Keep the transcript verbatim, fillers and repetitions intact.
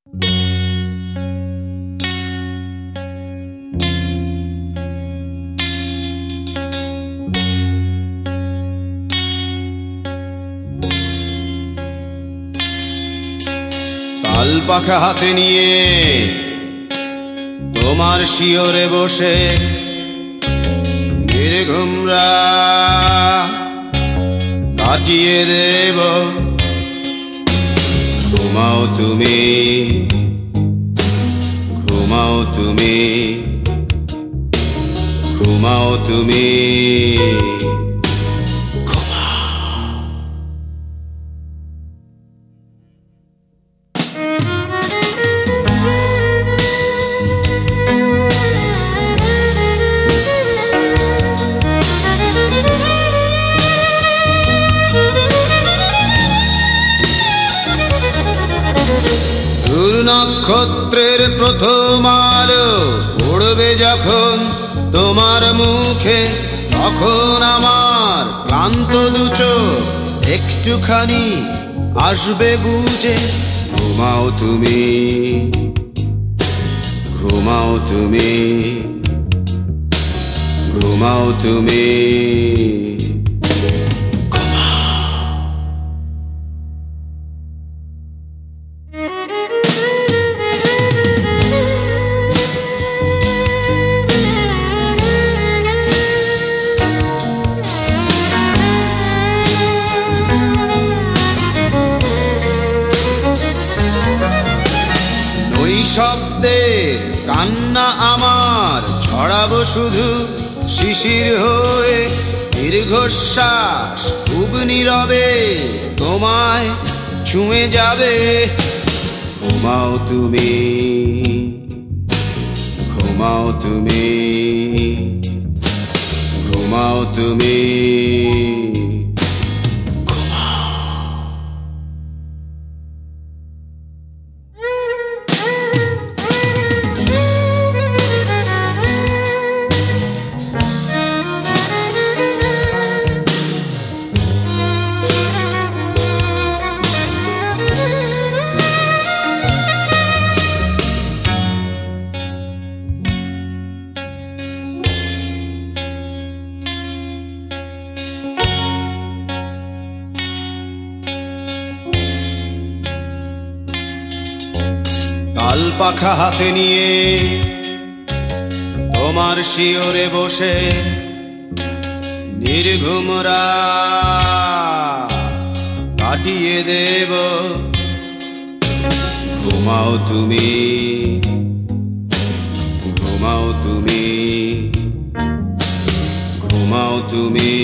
তাল পাখা হাতে নিয়ে তোমার শিয়রে বসে নির্ঘুমরা কাটিয়ে দেব। ঘুমাও তুমি, ঘুমাও তুমি, ঘুমাও তুমি। নক্ষত্রের প্রথম আলো উড়বে যখন তোমার মুখে, তখন আমার ক্লান্ত দুটো একটুখানি আসবে বুঝে। ঘুমাও তুমি, ঘুমাও তুমি, ঘুমাও তুমি। শব্দের কান্না আমার ছড়াবো শুধু শিশির হয়ে, দীর্ঘশ্বাস খুব নীরবে তোমায় ছুঁয়ে যাবে। ঘুমাও তুমি, ঘুমাও তুমি, ঘুমাও তুমি। তাল পাখা হাতে নিয়ে তোমার শিয়রে বসে নির্ঘুমরা কাটিয়ে দেব। ঘুমাও তুমি, ঘুমাও তুমি, ঘুমাও তুমি।